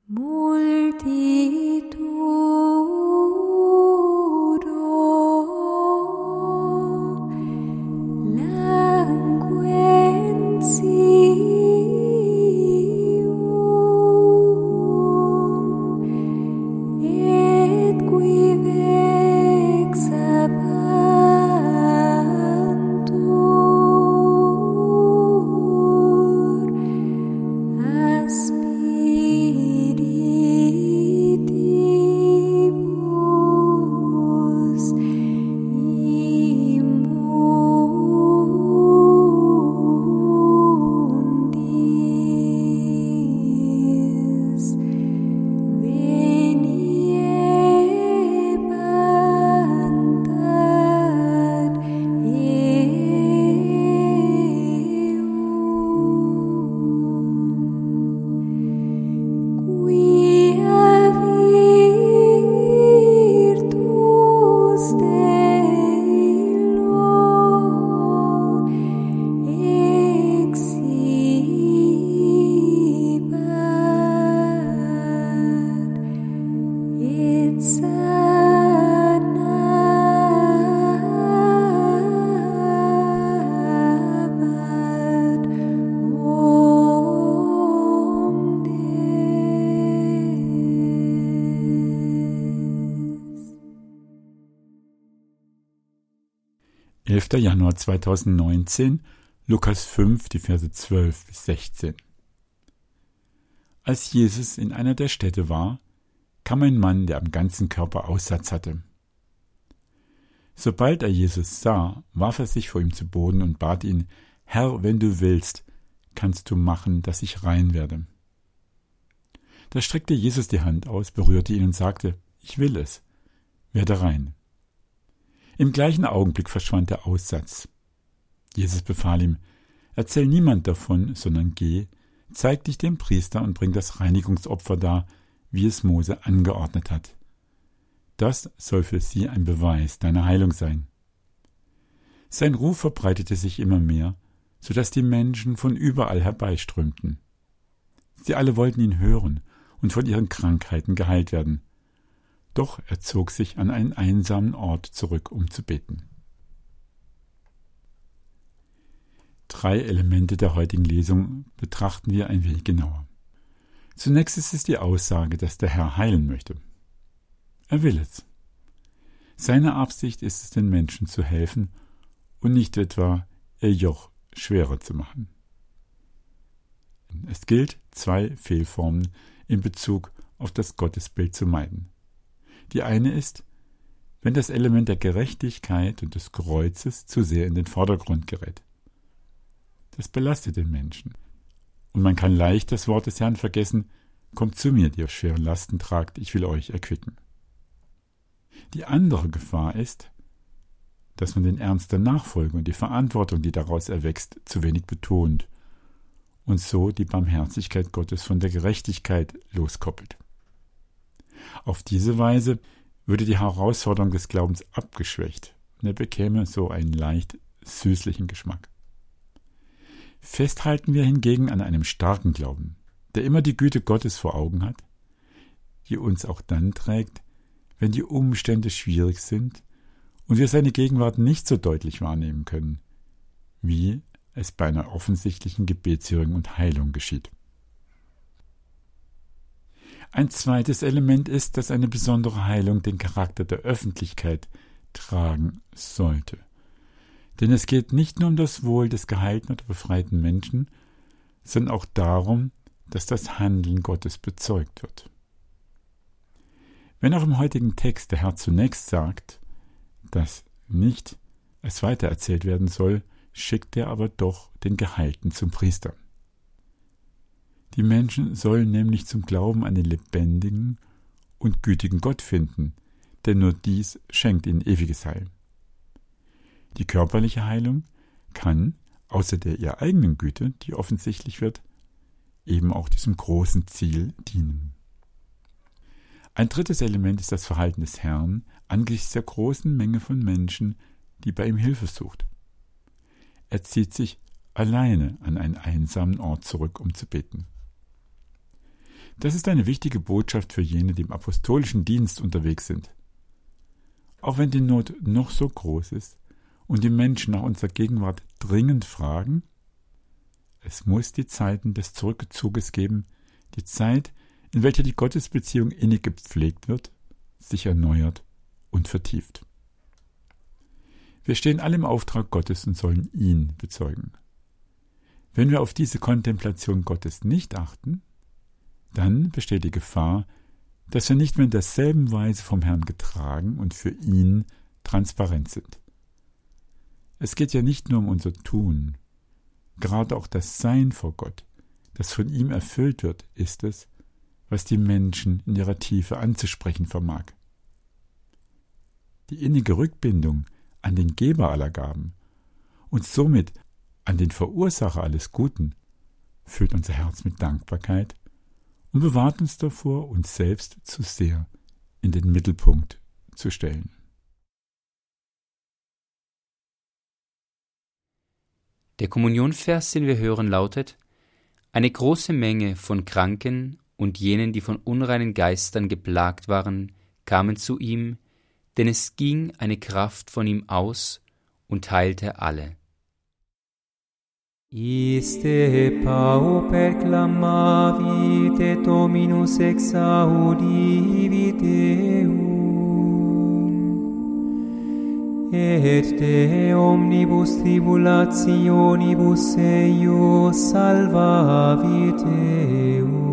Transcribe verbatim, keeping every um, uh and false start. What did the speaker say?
elfter Januar zweitausendneunzehn, Lukas fünf, die Verse zwölf bis sechzehn. Als Jesus in einer der Städte war, kam ein Mann, der am ganzen Körper Aussatz hatte. Sobald er Jesus sah, warf er sich vor ihm zu Boden und bat ihn: Herr, wenn du willst, kannst du machen, dass ich rein werde. Da streckte Jesus die Hand aus, berührte ihn und sagte: Ich will es, werde rein. Im gleichen Augenblick verschwand der Aussatz. Jesus befahl ihm: Erzähl niemand davon, sondern geh, zeig dich dem Priester und bring das Reinigungsopfer dar, wie es Mose angeordnet hat. Das soll für sie ein Beweis deiner Heilung sein. Sein Ruf verbreitete sich immer mehr, so dass die Menschen von überall herbeiströmten. Sie alle wollten ihn hören und von ihren Krankheiten geheilt werden. Doch er zog sich an einen einsamen Ort zurück, um zu beten. Drei Elemente der heutigen Lesung betrachten wir ein wenig genauer. Zunächst ist es die Aussage, dass der Herr heilen möchte. Er will es. Seine Absicht ist es, den Menschen zu helfen und nicht etwa ihr Joch schwerer zu machen. Es gilt, zwei Fehlformen in Bezug auf das Gottesbild zu meiden. Die eine ist, wenn das Element der Gerechtigkeit und des Kreuzes zu sehr in den Vordergrund gerät. Das belastet den Menschen. Und man kann leicht das Wort des Herrn vergessen: Kommt zu mir, die ihr schwere Lasten tragt, ich will euch erquicken. Die andere Gefahr ist, dass man den Ernst der Nachfolge und die Verantwortung, die daraus erwächst, zu wenig betont und so die Barmherzigkeit Gottes von der Gerechtigkeit loskoppelt. Auf diese Weise würde die Herausforderung des Glaubens abgeschwächt und er bekäme so einen leicht süßlichen Geschmack. Festhalten wir hingegen an einem starken Glauben, der immer die Güte Gottes vor Augen hat, die uns auch dann trägt, wenn die Umstände schwierig sind und wir seine Gegenwart nicht so deutlich wahrnehmen können, wie es bei einer offensichtlichen Gebetshörung und Heilung geschieht. Ein zweites Element ist, dass eine besondere Heilung den Charakter der Öffentlichkeit tragen sollte. Denn es geht nicht nur um das Wohl des geheilten oder befreiten Menschen, sondern auch darum, dass das Handeln Gottes bezeugt wird. Wenn auch im heutigen Text der Herr zunächst sagt, dass nicht es weitererzählt werden soll, schickt er aber doch den Geheilten zum Priester. Die Menschen sollen nämlich zum Glauben an den lebendigen und gütigen Gott finden, denn nur dies schenkt ihnen ewiges Heil. Die körperliche Heilung kann, außer der ihr eigenen Güte, die offensichtlich wird, eben auch diesem großen Ziel dienen. Ein drittes Element ist das Verhalten des Herrn angesichts der großen Menge von Menschen, die bei ihm Hilfe sucht. Er zieht sich alleine an einen einsamen Ort zurück, um zu beten. Das ist eine wichtige Botschaft für jene, die im apostolischen Dienst unterwegs sind. Auch wenn die Not noch so groß ist und die Menschen nach unserer Gegenwart dringend fragen, es muss die Zeiten des Zurückzuges geben, die Zeit, in welcher die Gottesbeziehung innig gepflegt wird, sich erneuert und vertieft. Wir stehen alle im Auftrag Gottes und sollen ihn bezeugen. Wenn wir auf diese Kontemplation Gottes nicht achten, dann besteht die Gefahr, dass wir nicht mehr in derselben Weise vom Herrn getragen und für ihn transparent sind. Es geht ja nicht nur um unser Tun, gerade auch das Sein vor Gott, das von ihm erfüllt wird, ist es, was die Menschen in ihrer Tiefe anzusprechen vermag. Die innige Rückbindung an den Geber aller Gaben und somit an den Verursacher alles Guten füllt unser Herz mit Dankbarkeit und bewahrt uns davor, uns selbst zu sehr in den Mittelpunkt zu stellen. Der Kommunionvers, den wir hören, lautet: Eine große Menge von Kranken und jenen, die von unreinen Geistern geplagt waren, kamen zu ihm, denn es ging eine Kraft von ihm aus und heilte alle. Iste pauper clamavit et Dominus exaudivit eum, et de omnibus tribulationibus eius salvavit eum.